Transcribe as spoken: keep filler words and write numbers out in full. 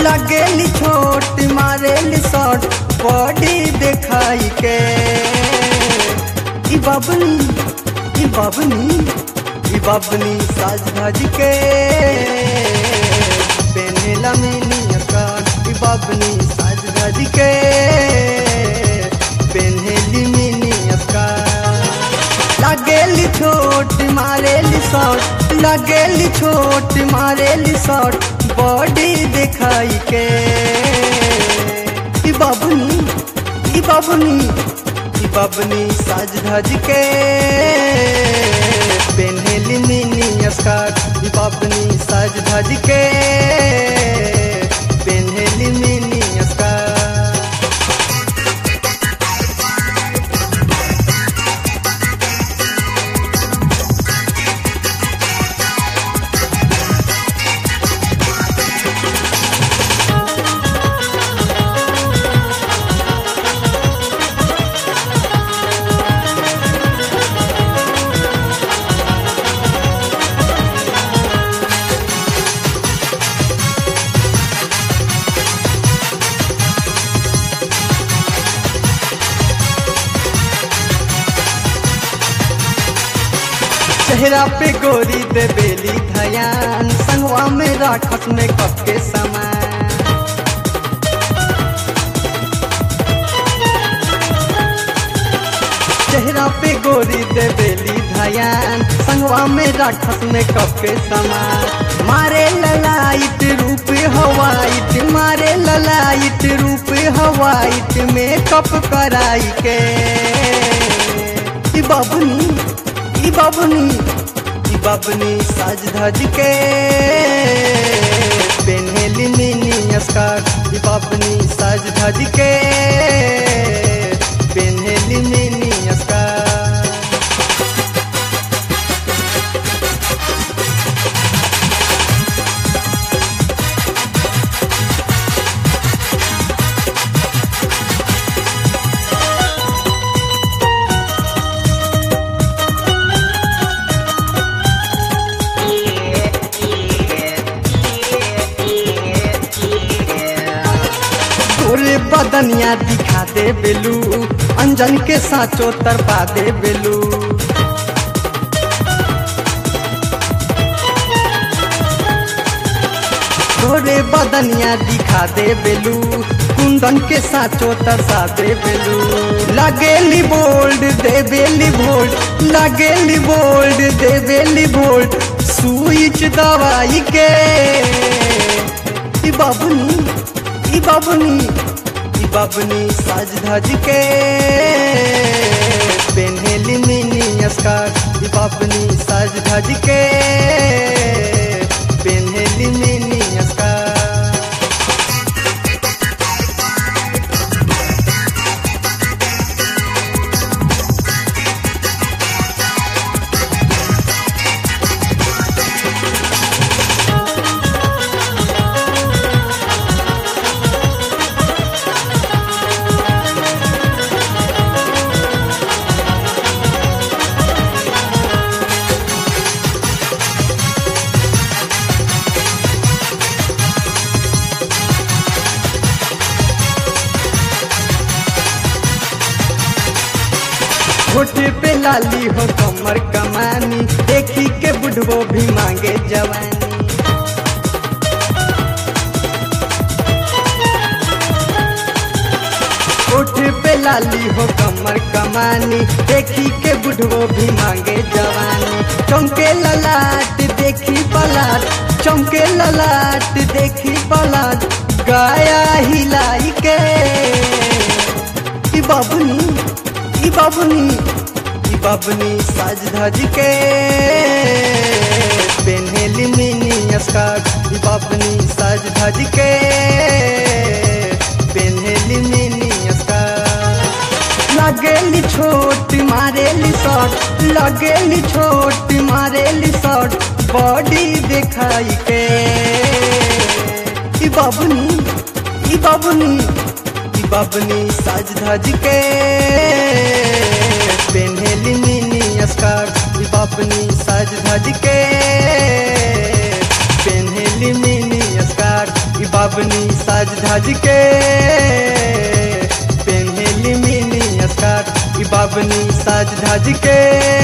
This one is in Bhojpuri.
लगेली छोट मारेली शॉट बॉडी दिखाई के। ई बबनी ई बबनी ई बबनी साज धज के पेनेला मिनी स्कर्ट। ई बबनी साज धज के पेनेली मिनी स्कर्ट। लगेली छोट मारेली शॉट लगेली छोट मारेली शॉट बॉडी दिखाई के। ई बबनी ई बबनी ई बबनी साज धज के पेन्हेली मिनी स्कर्ट। ई बबनी साज धज के पेन्हेली मिनी स्कर्ट। चेहरा पे गोरी दे बेली धयान संगवा में राखत में कप के समान। चेहरा पे गोरी दे बेली धयान संगवा में राखत में कप के समान। मारे ललाइट रूप हवाइट मारे ललाइट रूप हवाइट में कप कराई के। ई बबनी ई बबनी ई बबनी साज धज के पेन्हेली मिनी स्कर्ट। ई बबनी साज धज के पेन्हेली मिनी स्कर्ट। तोरे बदनिया दिखा दे बेलू अंजन के साँचो तरपा दे बेलू। तोरे बदनिया दिखा दे बेलू कुंदन के साँचो तरसा दे बेलू। लगेली बोल्ड दे बेली भोल्ड लगेली बोल्ड दे बेली भोल्ड स्विच दवाई के। ई बबनी ई बबनी ई बबनी साज धज के पेन्हेली मिनी स्कर्ट। ई बबनी साज धज के पेन्हेली मिनी स्कर्ट। होठे पे लाली हो कमर कमानी देखी के बुढ़वो भी मांगे जवानी। होठे पे लाली हो कमर कमानी देखी के बुढ़वो भी मांगे जवानी। चमके ललाट देखी पलाट चमके ललाट देखी पलाट गाया हिलाई के। ई बबनी ई बबनी ई बबनी साज धज के पेन्हेली मिनी स्कर्ट। ई बबनी साज धज के पेन्हेली मिनी स्कर्ट। लगेली छोट मारेली शॉट लगेली छोट मारेली शॉट बॉडी दिखाई के। ई बबनी ई बबनी ई बबनी साज धज के पेन्हेली मिनी स्कर्ट। ई बबनी साज धज के पेन्हेली मिनी स्कर्ट। ई बाबनी साज धाज के पेन्हेली मिनी स्कर्ट ई बाबनी साज धाज के